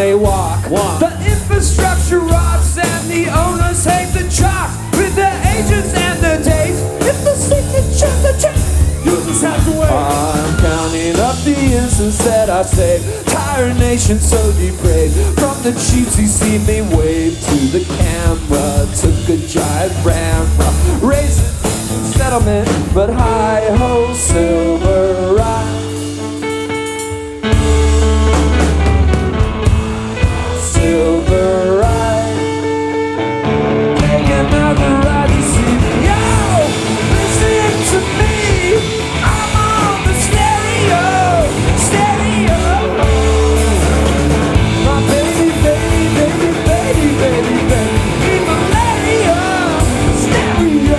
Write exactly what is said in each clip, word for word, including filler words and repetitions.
they walk. Walk. The infrastructure rots and the owners hate the chalk. With the agents and the dates, if the signature the check, You just have to wait. I'm counting up the instants that I saved. Tired nation so depraved. From the chiefs he seen me wave to the camera. Took a giant rammer, raising settlement, but hi-ho, silver ride. Silver ride. Take another ride to see me. Yo, listen to me. I'm on the stereo, stereo. My baby, baby, baby, baby, baby, baby. Keep malaria, stereo.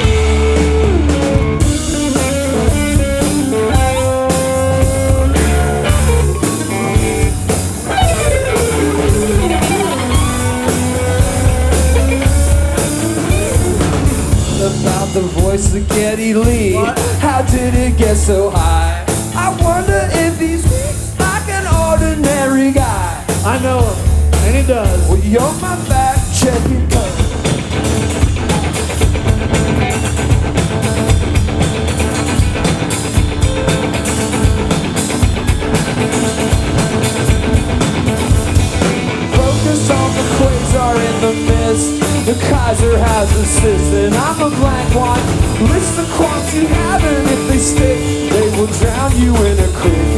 About the voice of Geddy Lee. What? How did it get so high? I wonder if he's like an ordinary guy. I know him, and he does. Well, you're my fact checking coach. Focus on the quasar in the mist. The Kaiser has assisted. I'm a blank one. List the quants you have, and if they stick, they will drown you in a creek.